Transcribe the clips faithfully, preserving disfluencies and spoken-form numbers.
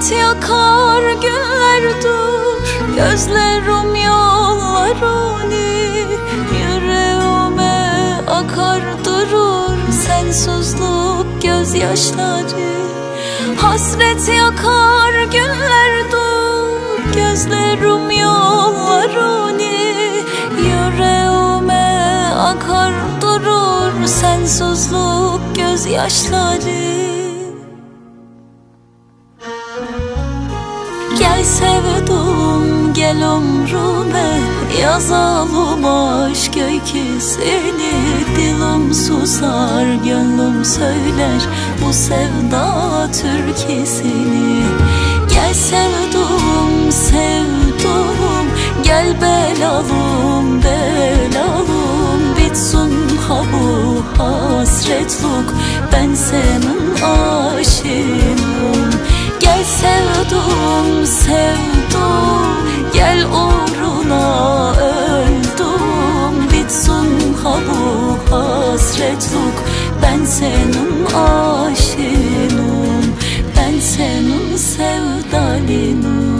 Hasret yakar günler dur, gözlerim yollar onu. Yüreğime akar durur sensizlik gözyaşları. Hasret yakar günler dur, gözlerim yollar onu. Yüreğime akar durur sensizlik gözyaşları. Gel sevdum gel ömrüme, yazalım aşk öyküsünü. Dilim susar gönlüm söyler bu sevda türküsünü. Gel sevdum sevdum gel belalım belalım. Bitsin ha bu hasretlik, ben senin aşığım. Gel sevdum sevdum gel uğruna öldüm. Bitsin ha bu hasretlik, ben senin aşığım. Ben senin sevdalinim.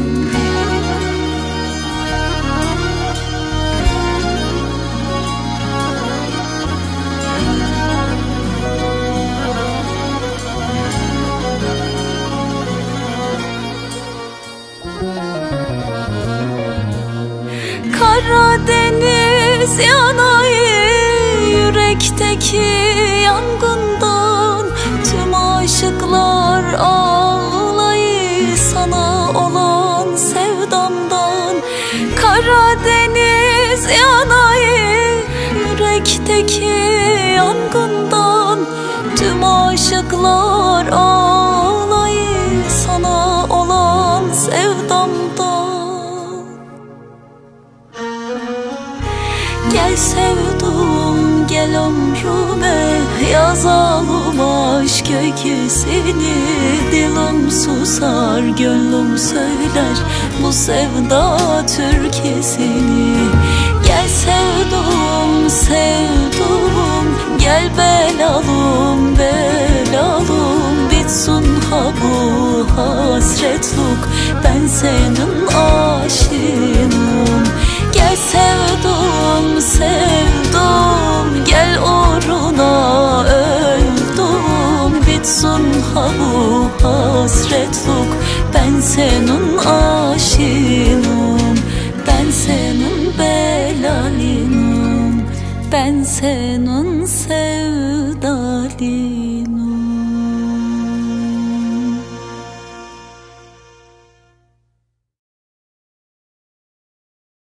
Karadeniz yanayı, yürekteki yangından. Tüm aşıklar ağlayı sana olan sevdamdan. Karadeniz yanayı, yürekteki yangından. Tüm aşıklar ağlayı sana olan sevdamdan. Gel sevdum gel ömrüme, yazalım aşk öyküsünü. Dilim susar gönlüm söyler bu sevda türküsünü. Gel sevdum sevdum gel belalım belalım. Bitsin ha bu hasretlik, ben senin aşığım. Gel sevdum sevdum gel uğruna öldüm. Bitsin ha bu hasretlik, ben senin aşığım. Ben senin belalinim, ben senin sevdalinim.